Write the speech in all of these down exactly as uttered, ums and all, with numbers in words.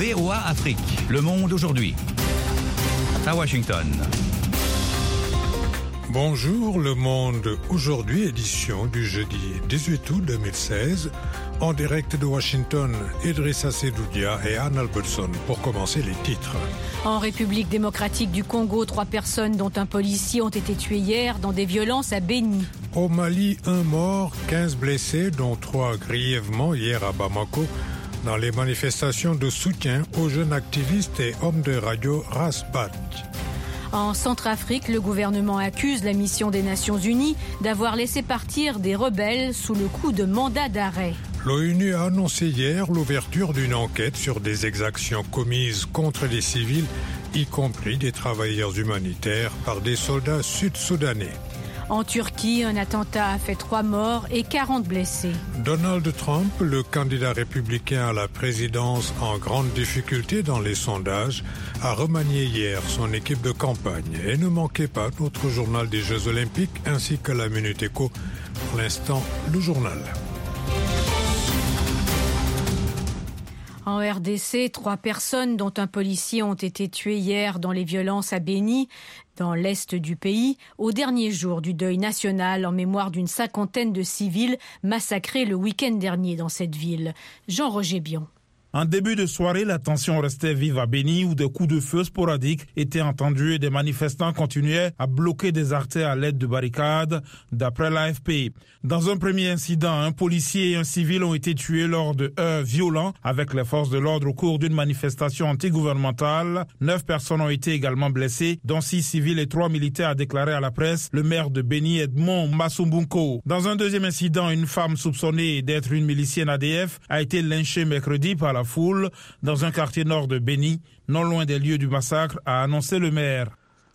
V O A Afrique, Le Monde aujourd'hui. À Washington. Bonjour, Le Monde aujourd'hui, édition du jeudi dix-huit août deux mille seize. En direct de Washington, Idrissa Sedoudia et Anne Albertson pour commencer les titres. En République démocratique du Congo, trois personnes dont un policier ont été tuées hier dans des violences à Béni. Au Mali, un mort, quinze blessés, dont trois grièvement hier à Bamako, dans les manifestations de soutien aux jeunes activistes et hommes de radio Rasbach. En Centrafrique, le gouvernement accuse la mission des Nations Unies d'avoir laissé partir des rebelles sous le coup de mandat d'arrêt. L'ONU a annoncé hier l'ouverture d'une enquête sur des exactions commises contre les civils, y compris des travailleurs humanitaires, par des soldats sud-soudanais. En Turquie, un attentat a fait trois morts et quarante blessés. Donald Trump, le candidat républicain à la présidence en grande difficulté dans les sondages, a remanié hier son équipe de campagne. Et ne manquez pas notre journal des Jeux Olympiques ainsi que la Minute Éco. Pour l'instant, le journal. En R D C, trois personnes, dont un policier, ont été tuées hier dans les violences à Béni, dans l'est du pays, au dernier jour du deuil national en mémoire d'une cinquantaine de civils massacrés le week-end dernier dans cette ville. Jean-Roger Bion. En début de soirée, la tension restait vive à Béni où des coups de feu sporadiques étaient entendus et des manifestants continuaient à bloquer des artères à l'aide de barricades, d'après l'A F P. Dans un premier incident, un policier et un civil ont été tués lors de heurts violents avec les forces de l'ordre au cours d'une manifestation antigouvernementale. Neuf personnes ont été également blessées, dont six civils et trois militaires, a déclaré à la presse le maire de Béni, Edmond Massombunko. Dans un deuxième incident, une femme soupçonnée d'être une milicienne A D F a été lynchée mercredi par la foule dans un quartier nord de Béni, non loin des lieux du massacre, a annoncé le maire.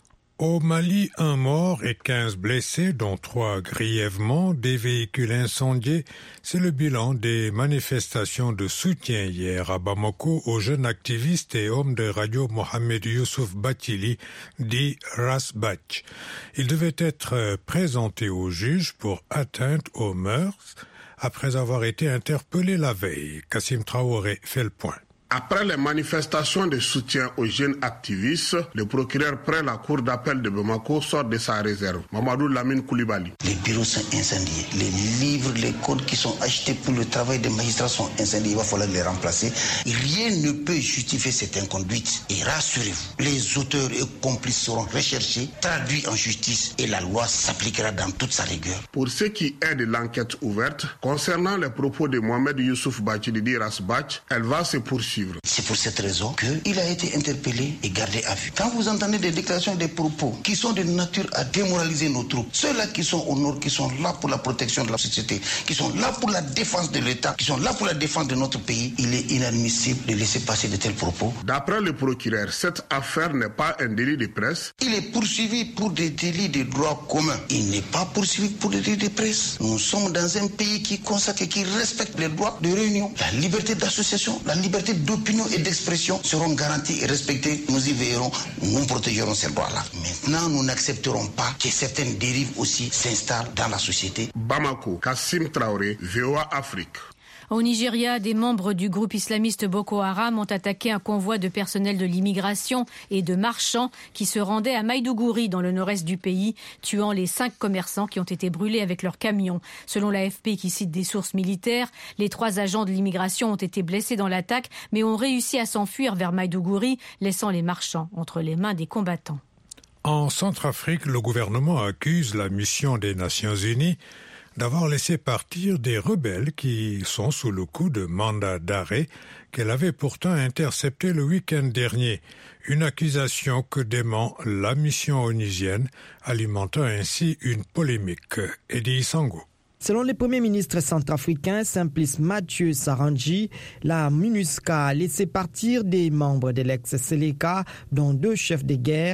Au Mali, un mort et quinze blessés, dont trois grièvement, des véhicules incendiés. C'est le bilan des manifestations de soutien hier à Bamako aux jeunes activistes et hommes de radio Mohamed Youssouf Batili, dit Rasbach. Il devait être présenté au juge pour atteinte aux mœurs après avoir été interpellé la veille. Kassim Traoré fait le point. Après les manifestations de soutien aux jeunes activistes, le procureur près la cour d'appel de Bamako sort de sa réserve. Mamadou Lamine Koulibaly. Les bureaux sont incendiés. Les livres, les codes qui sont achetés pour le travail des magistrats sont incendiés. Il va falloir les remplacer. Rien ne peut justifier cette inconduite. Et rassurez-vous, les auteurs et complices seront recherchés, traduits en justice et la loi s'appliquera dans toute sa rigueur. Pour ce qui est de l'enquête ouverte, concernant les propos de Mohamed Youssouf Batili Rasbach, elle va se poursuivre. C'est pour cette raison qu'il a été interpellé et gardé à vue. Quand vous entendez des déclarations, des propos qui sont de nature à démoraliser nos troupes, ceux-là qui sont au nord, qui sont là pour la protection de la société, qui sont là pour la défense de l'État, qui sont là pour la défense de notre pays, il est inadmissible de laisser passer de tels propos. D'après le procureur, cette affaire n'est pas un délit de presse. Il est poursuivi pour des délits de droit commun. Il n'est pas poursuivi pour des délits de presse. Nous sommes dans un pays qui consacre et qui respecte les droits de réunion, la liberté d'association, la liberté de d'opinion et d'expression seront garantis et respectés. Nous y veillerons, nous protégerons ces droits-là. Maintenant, nous n'accepterons pas que certaines dérives aussi s'installent dans la société. Bamako, Kassim Traoré, V O A Afrique. Au Nigeria, des membres du groupe islamiste Boko Haram ont attaqué un convoi de personnel de l'immigration et de marchands qui se rendaient à Maïdougouri dans le nord-est du pays, tuant les cinq commerçants qui ont été brûlés avec leurs camions. Selon l'A F P qui cite des sources militaires, les trois agents de l'immigration ont été blessés dans l'attaque mais ont réussi à s'enfuir vers Maïdougouri, laissant les marchands entre les mains des combattants. En Centrafrique, le gouvernement accuse la mission des Nations Unies d'avoir laissé partir des rebelles qui sont sous le coup de mandat d'arrêt qu'elle avait pourtant intercepté le week-end dernier. Une accusation que dément la mission onusienne, alimentant ainsi une polémique. Eddie Sango. Selon le premier ministre centrafricain Simplice Mathieu Sarangi, la MINUSCA a laissé partir des membres de l'ex-Seleka, dont deux chefs de guerre,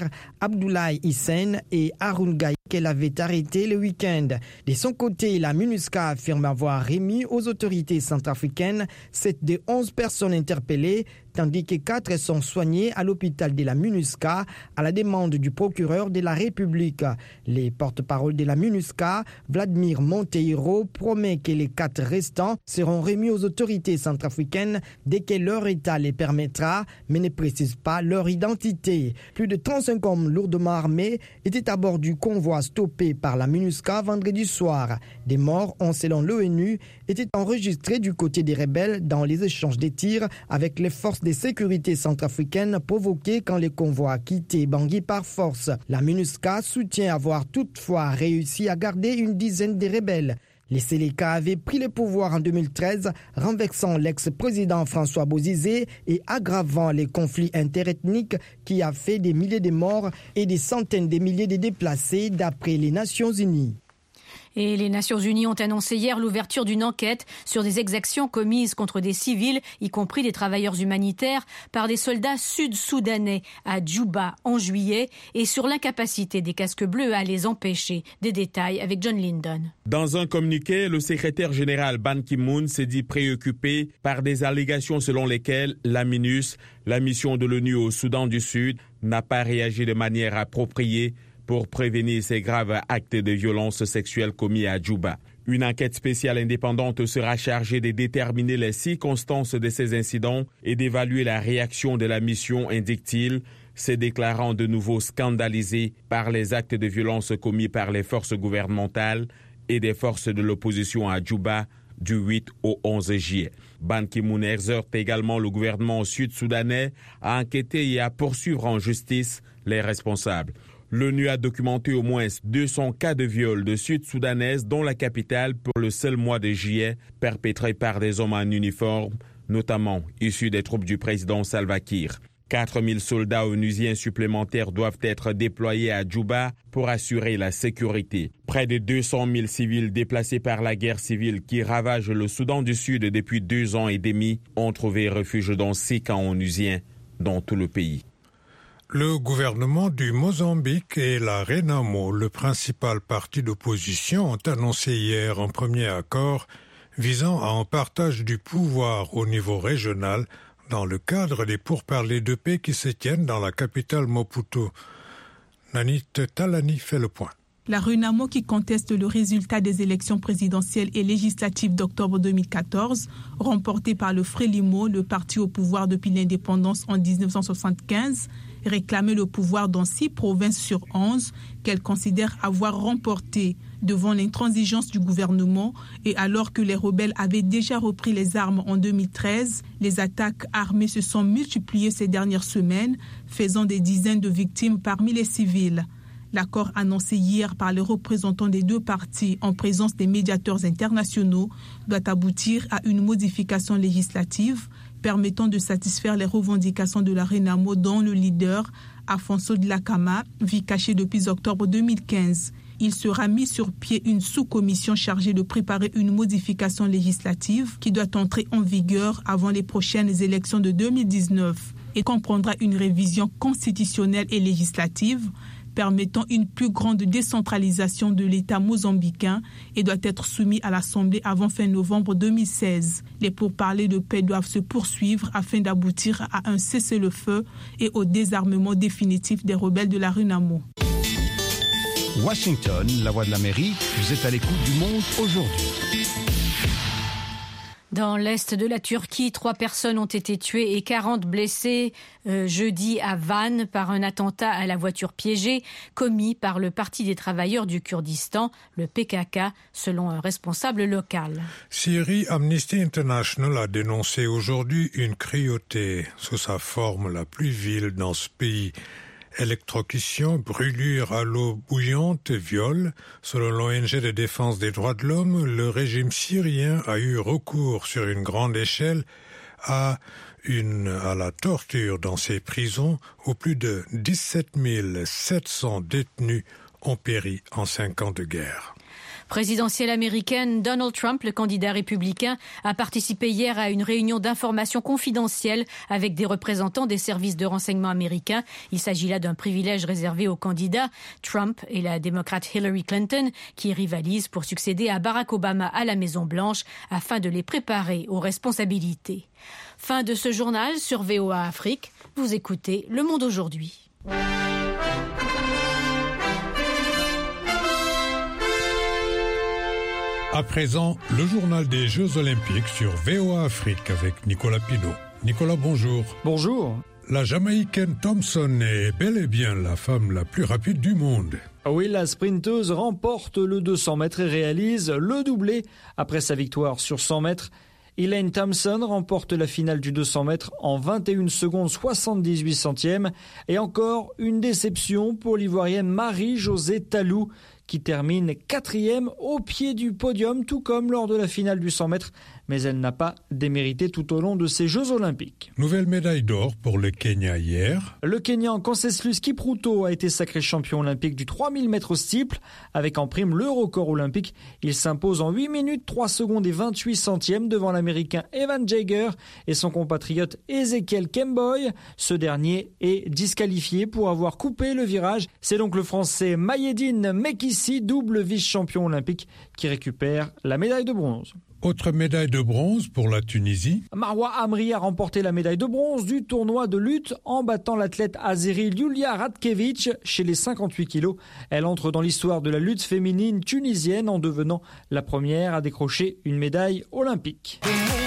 Abdoulaye Hissène et Haroun Gaye qu'elle avait arrêté le week-end. De son côté, la MINUSCA affirme avoir remis aux autorités centrafricaines sept des onze personnes interpellées, tandis que quatre sont soignées à l'hôpital de la MINUSCA à la demande du procureur de la République. Les porte-parole de la MINUSCA, Vladimir Monteiro, promet que les quatre restants seront remis aux autorités centrafricaines dès que leur état les permettra, mais ne précise pas leur identité. Plus de trente-cinq hommes lourdement armés étaient à bord du convoi stoppé par la MINUSCA vendredi soir. Des morts ont, selon l'ONU, été enregistrés du côté des rebelles dans les échanges de tirs avec les forces de sécurité centrafricaines provoqués quand les convois a quitté Bangui par force. La MINUSCA soutient avoir toutefois réussi à garder une dizaine de rebelles. Les Séléka avaient pris le pouvoir en deux mille treize, renversant l'ex-président François Bozizé et aggravant les conflits interethniques qui a fait des milliers de morts et des centaines de milliers de déplacés d'après les Nations Unies. Et les Nations Unies ont annoncé hier l'ouverture d'une enquête sur des exactions commises contre des civils, y compris des travailleurs humanitaires, par des soldats sud-soudanais à Djouba en juillet, et sur l'incapacité des casques bleus à les empêcher. Des détails avec John Lyndon. Dans un communiqué, le secrétaire général Ban Ki-moon s'est dit préoccupé par des allégations selon lesquelles la MINUS, la mission de l'ONU au Soudan du Sud, n'a pas réagi de manière appropriée pour prévenir ces graves actes de violence sexuelle commis à Djouba. Une enquête spéciale indépendante sera chargée de déterminer les circonstances de ces incidents et d'évaluer la réaction de la mission, indique-t-il, se déclarant de nouveau scandalisé par les actes de violence commis par les forces gouvernementales et des forces de l'opposition à Djouba du huit au onze juillet. Ban Ki-moon exhorte également le gouvernement sud-soudanais à enquêter et à poursuivre en justice les responsables. L'ONU a documenté au moins deux cents cas de viol de Sud-Soudanaises dans la capitale pour le seul mois de juillet, perpétrés par des hommes en uniforme, notamment issus des troupes du président Salva Kiir. quatre mille soldats onusiens supplémentaires doivent être déployés à Djouba pour assurer la sécurité. Près de deux cent mille civils déplacés par la guerre civile qui ravage le Soudan du Sud depuis deux ans et demi ont trouvé refuge dans six camps onusiens dans tout le pays. Le gouvernement du Mozambique et la Renamo, le principal parti d'opposition, ont annoncé hier un premier accord visant à un partage du pouvoir au niveau régional dans le cadre des pourparlers de paix qui se tiennent dans la capitale Maputo. Nanit Talani fait le point. La Renamo, qui conteste le résultat des élections présidentielles et législatives d'octobre deux mille quatorze, remportées par le Frélimo, le parti au pouvoir depuis l'indépendance en dix-neuf cent soixante-quinze, réclamait le pouvoir dans six provinces sur onze qu'elle considère avoir remporté devant l'intransigeance du gouvernement et alors que les rebelles avaient déjà repris les armes en deux mille treize, les attaques armées se sont multipliées ces dernières semaines, faisant des dizaines de victimes parmi les civils. L'accord annoncé hier par les représentants des deux partis en présence des médiateurs internationaux doit aboutir à une modification législative permettant de satisfaire les revendications de la Renamo dont le leader, Afonso Dhlakama, vit caché depuis octobre deux mille quinze. Il sera mis sur pied une sous-commission chargée de préparer une modification législative qui doit entrer en vigueur avant les prochaines élections de deux mille dix-neuf et comprendra une révision constitutionnelle et législative permettant une plus grande décentralisation de l'État mozambicain et doit être soumis à l'Assemblée avant fin novembre deux mille seize. Les pourparlers de paix doivent se poursuivre afin d'aboutir à un cessez-le-feu et au désarmement définitif des rebelles de la Renamo. Washington, la voix de l'Amérique, vous êtes à l'écoute du monde aujourd'hui. Dans l'est de la Turquie, trois personnes ont été tuées et quarante blessées euh, jeudi à Van par un attentat à la voiture piégée commis par le Parti des travailleurs du Kurdistan, le P K K, selon un responsable local. Syrie, Amnesty International a dénoncé aujourd'hui une cruauté sous sa forme la plus vile dans ce pays. Électrocution, brûlure à l'eau bouillante, viol. Selon l'O N G de défense des droits de l'homme, le régime syrien a eu recours sur une grande échelle à, une, à la torture dans ses prisons où plus de dix-sept mille sept cents détenus ont péri en cinq ans de guerre. Présidentielle américaine, Donald Trump, le candidat républicain, a participé hier à une réunion d'information confidentielle avec des représentants des services de renseignement américains. Il s'agit là d'un privilège réservé aux candidats, Trump et la démocrate Hillary Clinton, qui rivalisent pour succéder à Barack Obama à la Maison-Blanche afin de les préparer aux responsabilités. Fin de ce journal sur V O A Afrique. Vous écoutez Le Monde aujourd'hui. À présent, le journal des Jeux Olympiques sur V O A Afrique avec Nicolas Pinault. Nicolas, bonjour. Bonjour. La Jamaïcaine Thompson est bel et bien la femme la plus rapide du monde. Oui, la sprinteuse remporte le deux cents mètres et réalise le doublé après sa victoire sur cent mètres. Elaine Thompson remporte la finale du deux cents mètres en vingt et une secondes soixante-dix-huit centièmes. Et encore une déception pour l'Ivoirienne Marie-Josée Talou, qui termine quatrième au pied du podium, tout comme lors de la finale du cent mètres. Mais elle n'a pas démérité tout au long de ces Jeux Olympiques. Nouvelle médaille d'or pour le Kenya hier. Le Kenyan Conseslus Kipruto a été sacré champion olympique du trois mille mètres au steeple. Avec en prime le record olympique, il s'impose en huit minutes trois secondes et vingt-huit centièmes devant l'Américain Evan Jaeger et son compatriote Ezekiel Kemboy. Ce dernier est disqualifié pour avoir coupé le virage. C'est donc le Français Mayedine Mekissi, double vice-champion olympique, qui récupère la médaille de bronze. Autre médaille de bronze pour la Tunisie. Marwa Amri a remporté la médaille de bronze du tournoi de lutte en battant l'athlète azéri Yulia Radkevich chez les cinquante-huit kilos. Elle entre dans l'histoire de la lutte féminine tunisienne en devenant la première à décrocher une médaille olympique.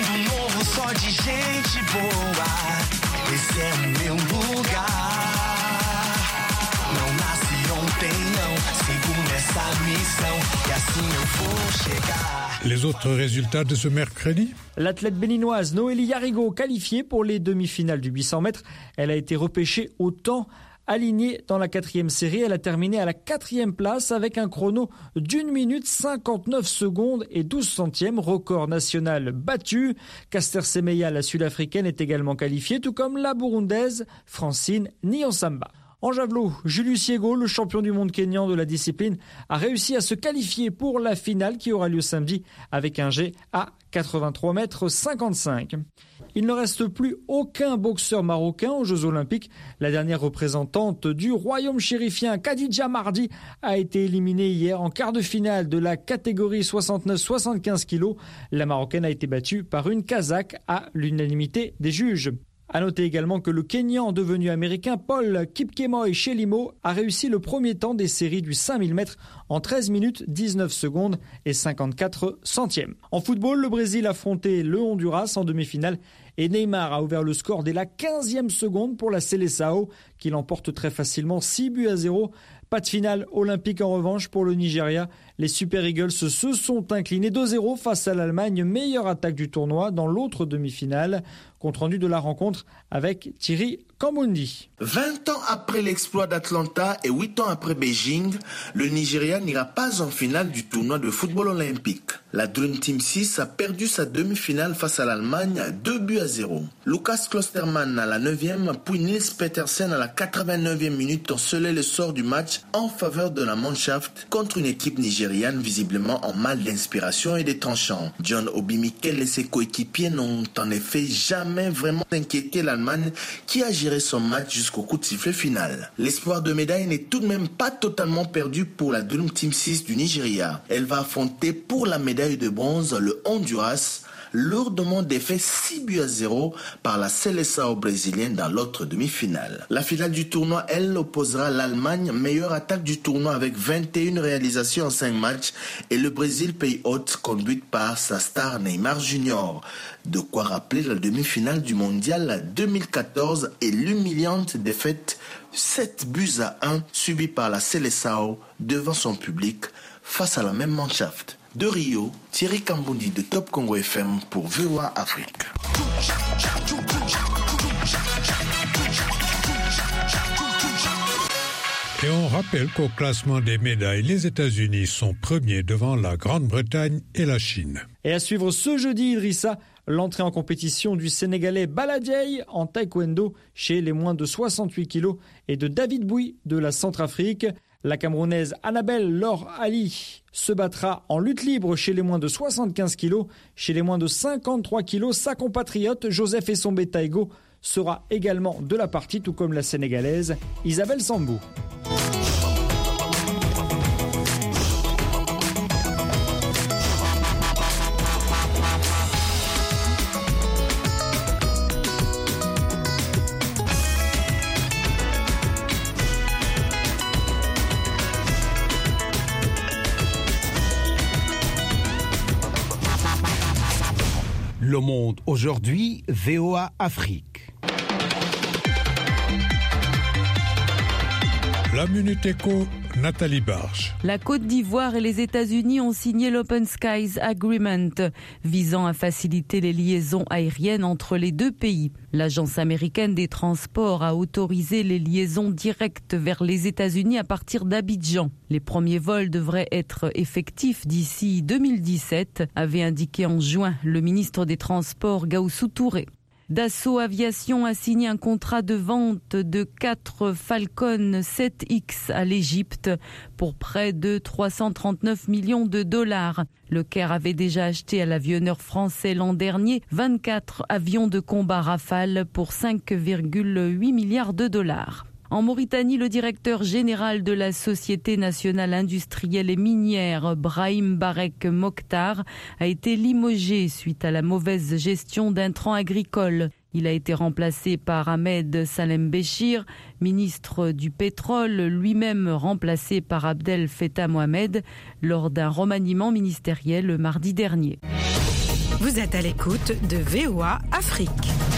Les autres résultats de ce mercredi? L'athlète béninoise Noélie Yarigo qualifiée pour les demi-finales du huit cents mètres. Elle a été repêchée au temps. Alignée dans la quatrième série, elle a terminé à la quatrième place avec un chrono d'une minute cinquante-neuf secondes et douze centièmes, record national battu. Caster Semenya, la sud-africaine, est également qualifiée, tout comme la burundaise Francine Niyonsamba. En javelot, Julius Yego, le champion du monde kényan de la discipline, a réussi à se qualifier pour la finale qui aura lieu samedi avec un jet à quatre-vingt-trois mètres cinquante-cinq. Il ne reste plus aucun boxeur marocain aux Jeux Olympiques. La dernière représentante du royaume chérifien, Khadija Mardi, a été éliminée hier en quart de finale de la catégorie soixante-neuf soixante-quinze kilos. La Marocaine a été battue par une Kazakh à l'unanimité des juges. À noter également que le Kenyan devenu américain Paul Kipkemoy Chelimo a réussi le premier temps des séries du cinq mille mètres en treize minutes dix-neuf secondes et cinquante-quatre centièmes. En football, le Brésil a affronté le Honduras en demi-finale et Neymar a ouvert le score dès la quinzième seconde pour la Seleção qui l'emporte très facilement six buts à zéro. Pas de finale olympique en revanche pour le Nigeria. Les Super Eagles se sont inclinés deux zéro face à l'Allemagne, meilleure attaque du tournoi dans l'autre demi-finale. Compte rendu de la rencontre avec Thierry Kambundi. vingt ans après l'exploit d'Atlanta et huit ans après Beijing, le Nigeria n'ira pas en finale du tournoi de football olympique. La Dream Team six a perdu sa demi-finale face à l'Allemagne à deux buts à zéro. Lucas Klosterman à la neuvième, puis Nils Petersen à la quatre-vingt-neuvième minute ont scellé le sort du match en faveur de la Mannschaft contre une équipe nigériane visiblement en mal d'inspiration et des tranchants. John Obi Mikel et ses coéquipiers n'ont en effet jamais vraiment inquiété l'Allemagne qui a géré son match jusqu'au coup de sifflet final. L'espoir de médaille n'est tout de même pas totalement perdu pour la Dream Team six du Nigeria. Elle va affronter pour la médaille de bronze le Honduras, lourdement défait six buts à zéro par la Seleção brésilienne dans l'autre demi-finale. La finale du tournoi, elle, opposera l'Allemagne, meilleure attaque du tournoi avec vingt et une réalisations en cinq matchs, et le Brésil, pays hôte, conduite par sa star Neymar Junior. De quoi rappeler la demi-finale du mondial deux mille quatorze et l'humiliante défaite sept buts à un subie par la Seleção devant son public face à la même Mannschaft. De Rio, Thierry Kambundi de Top Congo F M pour V O A Afrique. Et on rappelle qu'au classement des médailles, les États-Unis sont premiers devant la Grande-Bretagne et la Chine. Et à suivre ce jeudi, Idrissa, l'entrée en compétition du Sénégalais Baladjei en taekwondo chez les moins de soixante-huit kilos et de David Bouy de la Centrafrique. La Camerounaise Annabelle Laure Ali se battra en lutte libre chez les moins de soixante-quinze kilos. Chez les moins de cinquante-trois kilos, sa compatriote Joseph Essombe Taïgo sera également de la partie, tout comme la Sénégalaise Isabelle Sambou. Le Monde aujourd'hui, V O A Afrique. La Minute Éco, Nathalie Barge. La Côte d'Ivoire et les États-Unis ont signé l'Open Skies Agreement, visant à faciliter les liaisons aériennes entre les deux pays. L'Agence américaine des transports a autorisé les liaisons directes vers les États-Unis à partir d'Abidjan. Les premiers vols devraient être effectifs d'ici deux mille dix-sept, avait indiqué en juin le ministre des Transports Gaoussou Touré. Dassault Aviation a signé un contrat de vente de quatre Falcon sept X à l'Égypte pour près de trois cent trente-neuf millions de dollars. Le Caire avait déjà acheté à l'avionneur français l'an dernier vingt-quatre avions de combat Rafale pour cinq virgule huit milliards de dollars. En Mauritanie, le directeur général de la Société nationale industrielle et minière, Brahim Barek Mokhtar, a été limogé suite à la mauvaise gestion d'intrants agricoles. Il a été remplacé par Ahmed Salem Béchir, ministre du pétrole, lui-même remplacé par Abdel Fattah Mohamed, lors d'un remaniement ministériel mardi dernier. Vous êtes à l'écoute de V O A Afrique.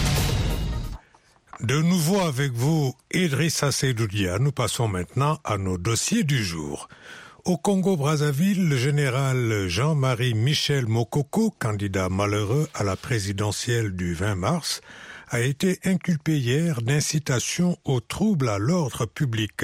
De nouveau avec vous, Idrissa Seydoudia. Nous passons maintenant à nos dossiers du jour. Au Congo-Brazzaville, le général Jean-Marie Michel Mokoko, candidat malheureux à la présidentielle du vingt mars, a été inculpé hier d'incitation au trouble à l'ordre public.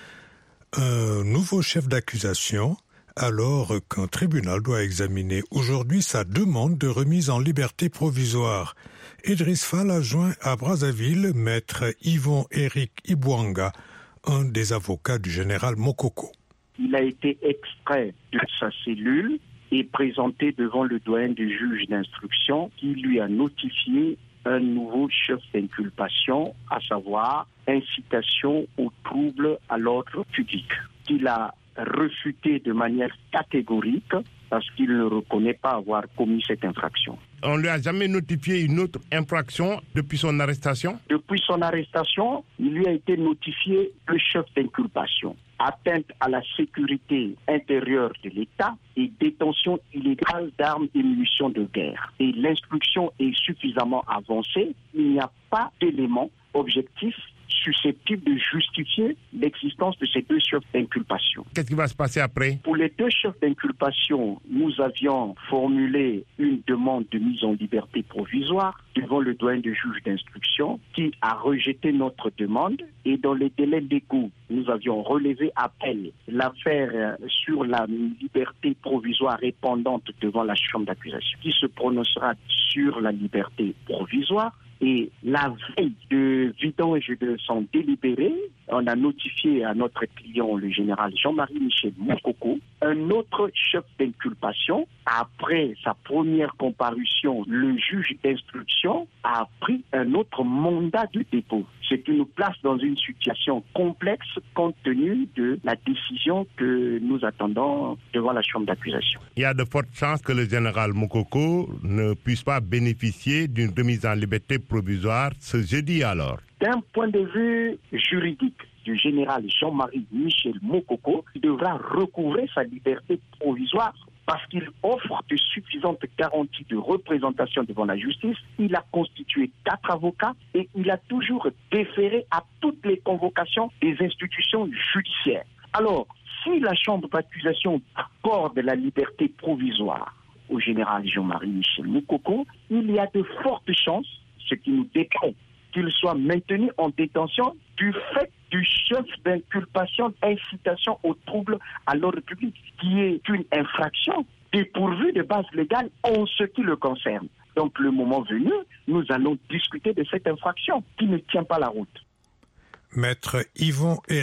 Un nouveau chef d'accusation, alors qu'un tribunal doit examiner aujourd'hui sa demande de remise en liberté provisoire. Idriss Fall a joint à Brazzaville maître Yvon-Éric Ibouanga, un des avocats du général Mokoko. Il a été extrait de sa cellule et présenté devant le doyen des juges d'instruction qui lui a notifié un nouveau chef d'inculpation, à savoir incitation au trouble à l'ordre public. Il a refuté de manière catégorique parce qu'il ne reconnaît pas avoir commis cette infraction. On ne lui a jamais notifié une autre infraction depuis son arrestation? Depuis son arrestation, il lui a été notifié le chef d'inculpation. Atteinte à la sécurité intérieure de l'État et détention illégale d'armes et munitions de guerre. Et l'instruction est suffisamment avancée. Il n'y a pas d'éléments objectifs susceptibles de justifier l'existence de ces deux chefs d'inculpation. Qu'est-ce qui va se passer après? Pour les deux chefs d'inculpation, nous avions formulé une demande de mise en liberté provisoire devant le doyen de juge d'instruction qui a rejeté notre demande et dans les délais légaux, nous avions relevé appel. L'affaire sur la liberté provisoire est pendante devant la chambre d'accusation qui se prononcera sur la liberté provisoire. Et la veille de vidange de son délibéré, on a notifié à notre client, le général Jean-Marie Michel Mokoko, un autre chef d'inculpation. Après sa première comparution, le juge d'instruction a pris un autre mandat de dépôt. Ce qui nous place dans une situation complexe compte tenu de la décision que nous attendons devant la chambre d'accusation. Il y a de fortes chances que le général Mokoko ne puisse pas bénéficier d'une remise en liberté provisoire ce jeudi alors. D'un point de vue juridique du général Jean-Marie Michel Mokoko, il devra recouvrer sa liberté provisoire parce qu'il offre de suffisantes garanties de représentation devant la justice. Il a constitué quatre avocats et il a toujours déféré à toutes les convocations des institutions judiciaires. Alors, si la chambre d'accusation accorde la liberté provisoire au général Jean-Marie Michel Mokoko, il y a de fortes chances, ce qui nous décrit, qu'il soit maintenu en détention du fait du chef d'inculpation d'incitation au trouble à l'ordre public, qui est une infraction dépourvue de base légale en ce qui le concerne. Donc, le moment venu, nous allons discuter de cette infraction qui ne tient pas la route. Maître Yvon-Éric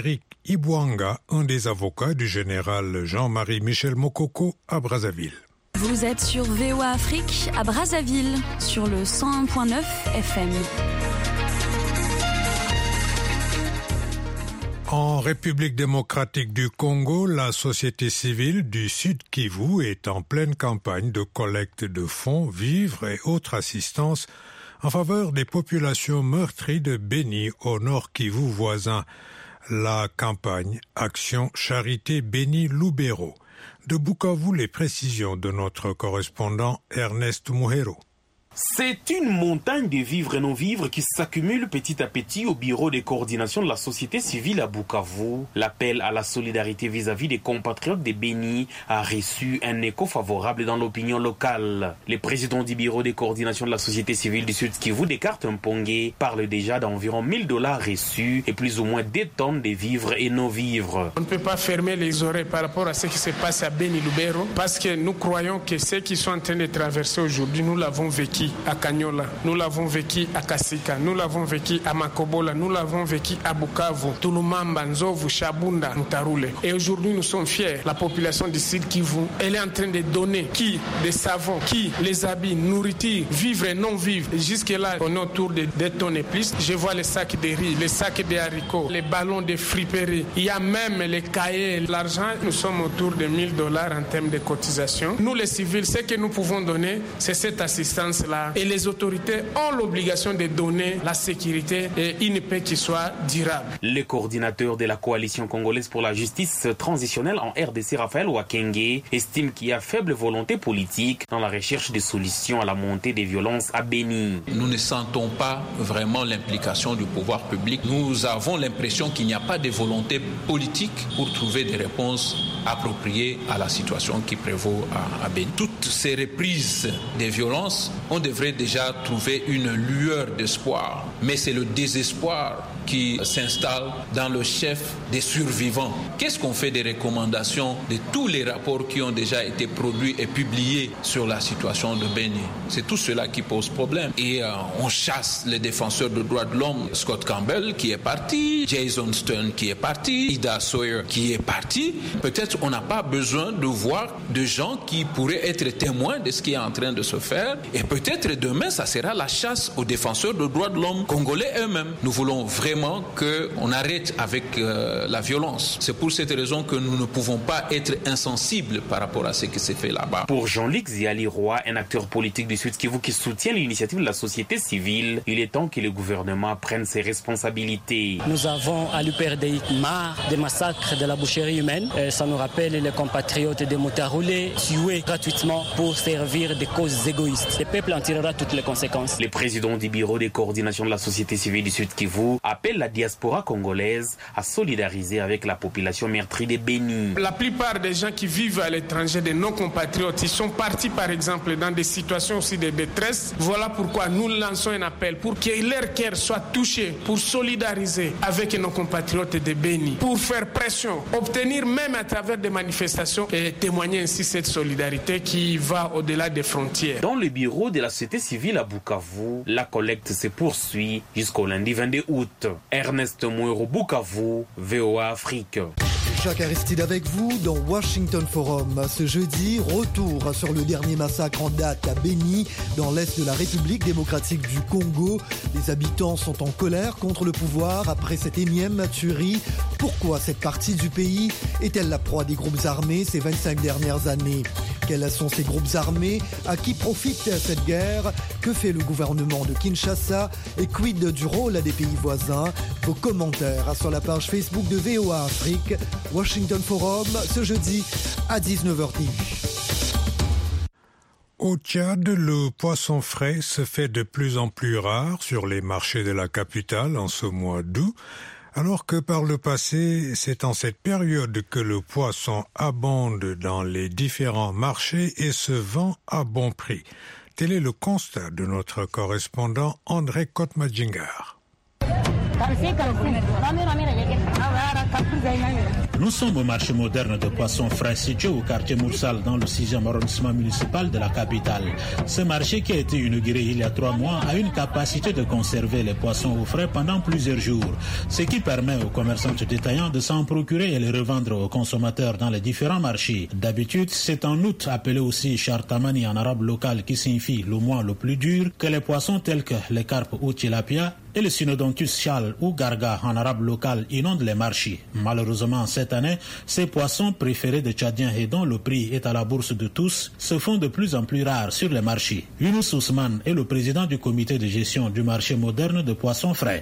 Ibwanga, un des avocats du général Jean-Marie Michel Mokoko à Brazzaville. Vous êtes sur V O A Afrique à Brazzaville, sur le cent un virgule neuf F M. En République démocratique du Congo, la société civile du Sud Kivu est en pleine campagne de collecte de fonds, vivres et autres assistances en faveur des populations meurtries de Beni au Nord Kivu voisin. La campagne Action Charité Beni Lubero. De Bukavu, les précisions de notre correspondant Ernest Muhero. C'est une montagne de vivres et non-vivres qui s'accumule petit à petit au bureau de coordination de la société civile à Bukavu. L'appel à la solidarité vis-à-vis des compatriotes de Beni a reçu un écho favorable dans l'opinion locale. Le président du bureau de coordination de la société civile du Sud Kivu, Descartes Mpongue, parle déjà d'environ mille dollars reçus et plus ou moins deux tonnes de vivres et non-vivres. On ne peut pas fermer les oreilles par rapport à ce qui se passe à Beni Lubero parce que nous croyons que ce qu'ils sont en train de traverser aujourd'hui, nous l'avons vécu à Kanyola, nous l'avons vécu à Kasika, nous l'avons vécu à Makobola, nous l'avons vécu à Bukavu, Tulumamba, Nzovu, Shabunda, Ntarule. Et aujourd'hui, nous sommes fiers. La population du Sud Kivu, elle est en train de donner qui des savons, qui les habits, nourriture, vivre et non vivre. Jusque-là, on est autour de deux tonnes et plus. Je vois les sacs de riz, les sacs de haricots, les ballons de friperie. Il y a même les cahiers, l'argent. Nous sommes autour de mille dollars en termes de cotisation. Nous, les civils, ce que nous pouvons donner, c'est cette assistance-là. Et les autorités ont l'obligation de donner la sécurité et une paix qui soit durable. Le coordinateur de la coalition congolaise pour la justice transitionnelle en R D C, Raphaël Wakenge, estime qu'il y a faible volonté politique dans la recherche de solutions à la montée des violences à Beni. Nous ne sentons pas vraiment l'implication du pouvoir public. Nous avons l'impression qu'il n'y a pas de volonté politique pour trouver des réponses appropriées à la situation qui prévaut à, à Beni. Toutes ces reprises des violences, on devrait déjà trouver une lueur d'espoir. Mais c'est le désespoir qui s'installe dans le chef des survivants. Qu'est-ce qu'on fait des recommandations de tous les rapports qui ont déjà été produits et publiés sur la situation de Beni? C'est tout cela qui pose problème. Et euh, on chasse les défenseurs des droits de l'homme, Scott Campbell qui est parti, Jason Stern qui est parti, Ida Sawyer qui est parti. Peut-être on n'a pas besoin de voir de gens qui pourraient être témoins de ce qui est en train de se faire. Et peut-être demain, ça sera la chasse aux défenseurs des droits de l'homme congolais eux-mêmes. Nous voulons vraiment qu'on arrête avec euh, la violence. C'est pour cette raison que nous ne pouvons pas être insensibles par rapport à ce qui s'est fait là-bas. Pour Jean-Luc Ziali Roy, un acteur politique du Sud Kivu qui soutient l'initiative de la société civile, il est temps que le gouvernement prenne ses responsabilités. Nous avons à l'U P R D I marre des massacres de la boucherie humaine. Et ça nous rappelle les compatriotes de Moutaroulé tués gratuitement pour servir des causes égoïstes. Le peuple en tirera toutes les conséquences. Le président du bureau de coordination de la société civile du Sud Kivu appelle la diaspora congolaise à solidariser avec la population meurtrie de Beni. La plupart des gens qui vivent à l'étranger, de nos compatriotes, ils sont partis par exemple dans des situations aussi de détresse. Voilà pourquoi nous lançons un appel pour que leur cœur soit touché, pour solidariser avec nos compatriotes de Beni, pour faire pression, obtenir même à travers des manifestations et témoigner ainsi cette solidarité qui va au-delà des frontières. Dans le bureau de la société civile à Bukavu, la collecte se poursuit jusqu'au lundi vingt-deux août. Ernest Mouero, Bukavu, V O A Afrique. Jacques Aristide avec vous dans Washington Forum. Ce jeudi, retour sur le dernier massacre en date à Beni, dans l'est de la République démocratique du Congo. Les habitants sont en colère contre le pouvoir après cette énième tuerie. Pourquoi cette partie du pays est-elle la proie des groupes armés ces vingt-cinq dernières années? Quels sont ces groupes armés? À qui profite cette guerre? Que fait le gouvernement de Kinshasa? Et quid du rôle des pays voisins? Vos commentaires sur la page Facebook de V O A Afrique. Washington Forum, ce jeudi à dix-neuf heures dix. Au Tchad, le poisson frais se fait de plus en plus rare sur les marchés de la capitale en ce mois d'août, alors que par le passé, c'est en cette période que le poisson abonde dans les différents marchés et se vend à bon prix. Tel est le constat de notre correspondant André Kotmadjingar. Nous sommes au marché moderne de poissons frais situé au quartier Moursal dans le sixième arrondissement municipal de la capitale. Ce marché qui a été inauguré il y a trois mois a une capacité de conserver les poissons au frais pendant plusieurs jours, ce qui permet aux commerçants détaillants de s'en procurer et les revendre aux consommateurs dans les différents marchés. D'habitude, c'est en août, appelé aussi Chartamani en arabe local qui signifie le mois le plus dur, que les poissons tels que les carpes ou tilapia et le Synodontus chal ou garga en arabe local inondent les marchés. Malheureusement, cette année, ces poissons préférés des Tchadiens et dont le prix est à la bourse de tous se font de plus en plus rares sur les marchés. Younous Ousmane est le président du comité de gestion du marché moderne de poissons frais.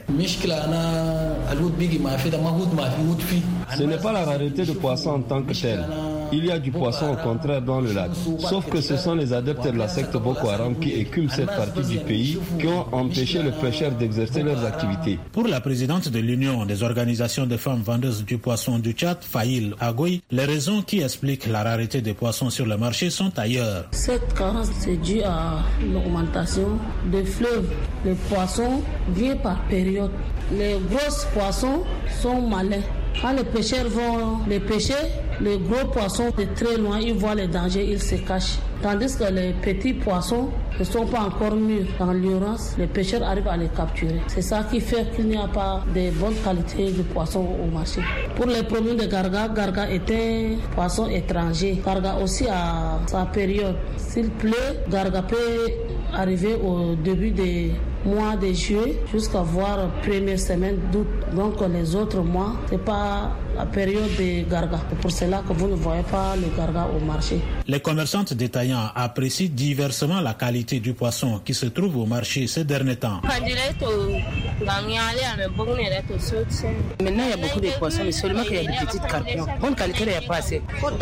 Ce n'est pas la rareté de poissons en tant que telle. Il y a du poisson au contraire dans le lac. Sauf que ce sont les adeptes de la secte Boko Haram qui écument cette partie du pays qui ont empêché les pêcheurs d'exercer leurs activités. Pour la présidente de l'Union des organisations de femmes vendeuses du poisson du Tchad, Faïl Agoy, les raisons qui expliquent la rareté des poissons sur le marché sont ailleurs. Cette carence c'est dû à l'augmentation des fleuves. Les poissons viennent par période. Les gros poissons sont malins. Quand les pêcheurs vont les pêcher, les gros poissons de très loin, ils voient les dangers, ils se cachent. Tandis que les petits poissons ne sont pas encore mûrs. Dans l'urgence, les pêcheurs arrivent à les capturer. C'est ça qui fait qu'il n'y a pas de bonne qualité de poissons au marché. Pour les produits de Garga, Garga est un poisson étranger. Garga aussi a sa période. S'il pleut, Garga peut arriver au début des mois de juillet jusqu'à voir première semaine d'août. Donc les autres mois, c'est pas la période de Garga. C'est pour cela que vous ne voyez pas le Garga au marché. Les commerçantes détaillants apprécient diversement la qualité du poisson qui se trouve au marché ces derniers temps. Maintenant, il y a beaucoup de poissons, mais seulement qu'il y a des petites carpions. Bonne qualité, il n'y a pas assez.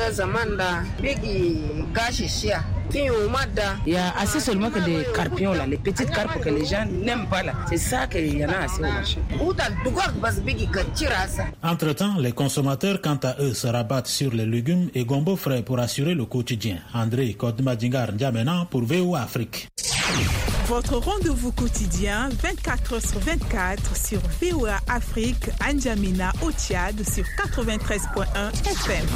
Il y a assez seulement que des carpions, là, les petites carpes que les gens n'aiment pas. Là. C'est ça qu'il y en a assez au marché. Entre-temps, les consommateurs, quant à eux, se rabattent sur les légumes et gombo frais pour assurer le quotidien. André Kodmadingar Ndiamena pour V O A Afrique. Votre rendez-vous quotidien, vingt-quatre heures sur vingt-quatre sur V O A Afrique, N'Djamena au Tchad sur quatre-vingt-treize point un F M.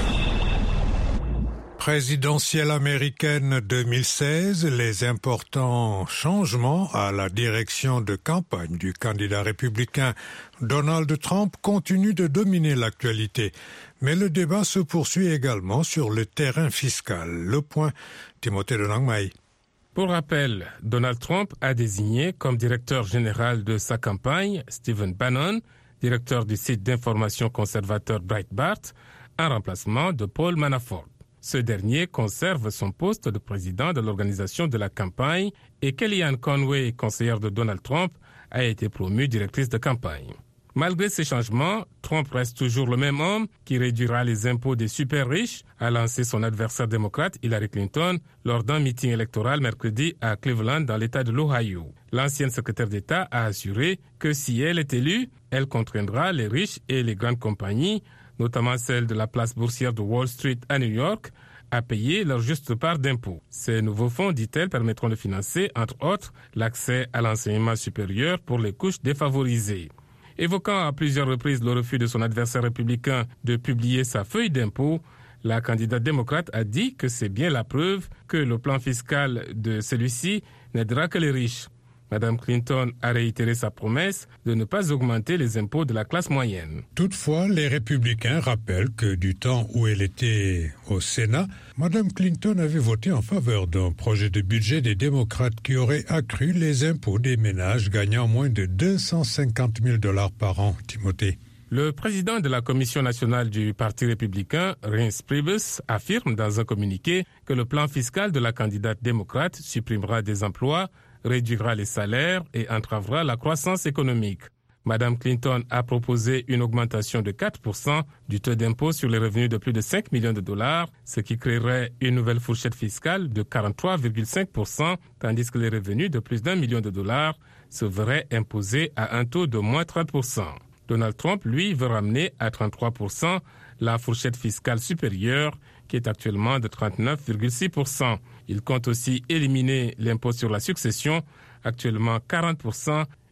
Présidentielle américaine deux mille seize, les importants changements à la direction de campagne du candidat républicain Donald Trump continuent de dominer l'actualité. Mais le débat se poursuit également sur le terrain fiscal. Le point, Timothée de Langmaï. Pour rappel, Donald Trump a désigné comme directeur général de sa campagne Stephen Bannon, directeur du site d'information conservateur Breitbart, en remplacement de Paul Manafort. Ce dernier conserve son poste de président de l'organisation de la campagne et Kellyanne Conway, conseillère de Donald Trump, a été promue directrice de campagne. Malgré ces changements, Trump reste toujours le même homme qui réduira les impôts des super riches, a lancé son adversaire démocrate Hillary Clinton lors d'un meeting électoral mercredi à Cleveland dans l'État de l'Ohio. L'ancienne secrétaire d'État a assuré que si elle est élue, elle contraindra les riches et les grandes compagnies, notamment celles de la place boursière de Wall Street à New York, à payer leur juste part d'impôts. Ces nouveaux fonds, dit-elle, permettront de financer, entre autres, l'accès à l'enseignement supérieur pour les couches défavorisées. Évoquant à plusieurs reprises le refus de son adversaire républicain de publier sa feuille d'impôt, la candidate démocrate a dit que c'est bien la preuve que le plan fiscal de celui-ci n'aidera que les riches. Madame Clinton a réitéré sa promesse de ne pas augmenter les impôts de la classe moyenne. Toutefois, les républicains rappellent que du temps où elle était au Sénat, Madame Clinton avait voté en faveur d'un projet de budget des démocrates qui aurait accru les impôts des ménages gagnant moins de deux cent cinquante mille dollars par an. Timothée. Le président de la Commission nationale du Parti républicain, Reince Priebus, affirme dans un communiqué que le plan fiscal de la candidate démocrate supprimera des emplois, réduira les salaires et entravera la croissance économique. Madame Clinton a proposé une augmentation de quatre pour cent du taux d'impôt sur les revenus de plus de cinq millions de dollars, ce qui créerait une nouvelle fourchette fiscale de quarante-trois virgule cinq pour cent, tandis que les revenus de plus d'un million de dollars se verraient imposés à un taux de moins trente pour cent. Donald Trump, lui, veut ramener à trente-trois pour cent la fourchette fiscale supérieure, qui est actuellement de trente-neuf virgule six pour cent. Il compte aussi éliminer l'impôt sur la succession, actuellement quarante pour cent,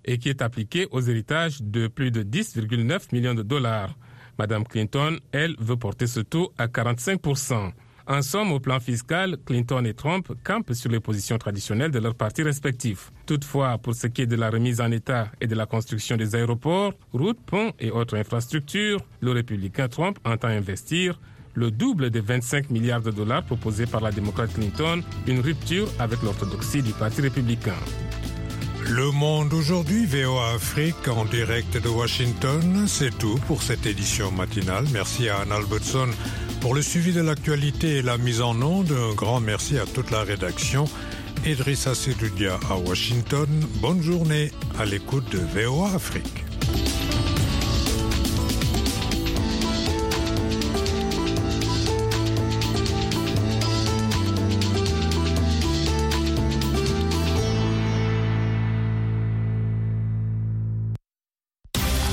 et qui est appliquée aux héritages de plus de dix virgule neuf millions de dollars. Madame Clinton, elle, veut porter ce taux à quarante-cinq pour cent. En somme, au plan fiscal, Clinton et Trump campent sur les positions traditionnelles de leurs partis respectifs. Toutefois, pour ce qui est de la remise en état et de la construction des aéroports, routes, ponts et autres infrastructures, le républicain Trump entend investir le double des vingt-cinq milliards de dollars proposés par la démocrate Clinton, une rupture avec l'orthodoxie du parti républicain. Le Monde aujourd'hui, V O A Afrique en direct de Washington. C'est tout pour cette édition matinale. Merci à Anne Albertson pour le suivi de l'actualité et la mise en onde. Un grand merci à toute la rédaction. Idrissa Sedoudia à Washington. Bonne journée à l'écoute de V O A Afrique.